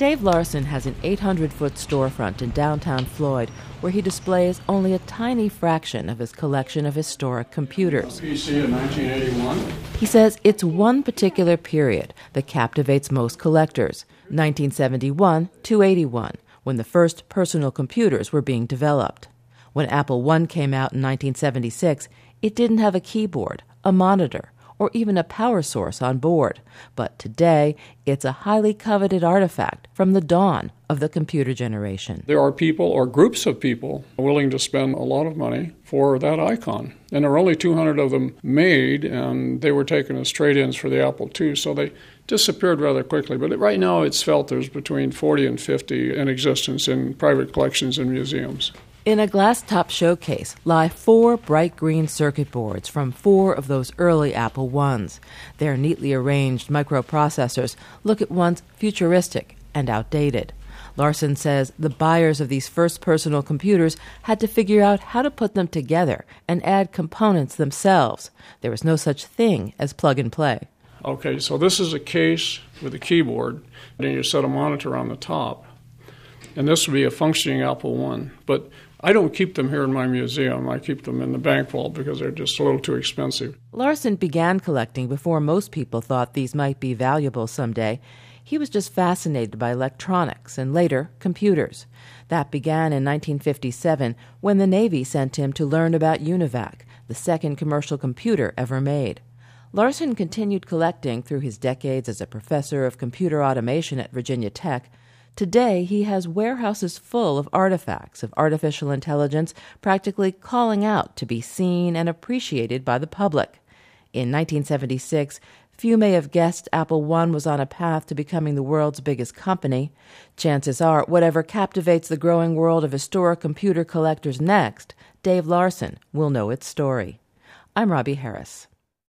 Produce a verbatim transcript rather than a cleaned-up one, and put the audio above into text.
Dave Larson has an eight hundred foot storefront in downtown Floyd where he displays only a tiny fraction of his collection of historic computers. P C in nineteen eighty-one. He says it's one particular period that captivates most collectors, nineteen seventy-one to eighty-one, when the first personal computers were being developed. When Apple one came out in nineteen seventy-six, it didn't have a keyboard, a monitor, or even a power source on board. But today, it's a highly coveted artifact from the dawn of the computer generation. There are people or groups of people willing to spend a lot of money for that icon. And there were only two hundred of them made, and they were taken as trade-ins for the Apple two, so they disappeared rather quickly. But right now, it's felt there's between forty and fifty in existence in private collections and museums. In a glass-top showcase lie four bright green circuit boards from four of those early Apple ones. Their neatly arranged microprocessors look at once futuristic and outdated. Larson says the buyers of these first personal computers had to figure out how to put them together and add components themselves. There was no such thing as plug-and-play. Okay, so this is a case with a keyboard, and you set a monitor on the top. And this would be a functioning Apple one. But I don't keep them here in my museum. I keep them in the bank vault because they're just a little too expensive. Larson began collecting before most people thought these might be valuable someday. He was just fascinated by electronics and later computers. That began in nineteen fifty-seven when the Navy sent him to learn about UNIVAC, the second commercial computer ever made. Larson continued collecting through his decades as a professor of computer automation at Virginia Tech. Today, he has warehouses full of artifacts of artificial intelligence practically calling out to be seen and appreciated by the public. In nineteen seventy-six, few may have guessed Apple one was on a path to becoming the world's biggest company. Chances are, whatever captivates the growing world of historic computer collectors next, Dave Larson will know its story. I'm Robbie Harris.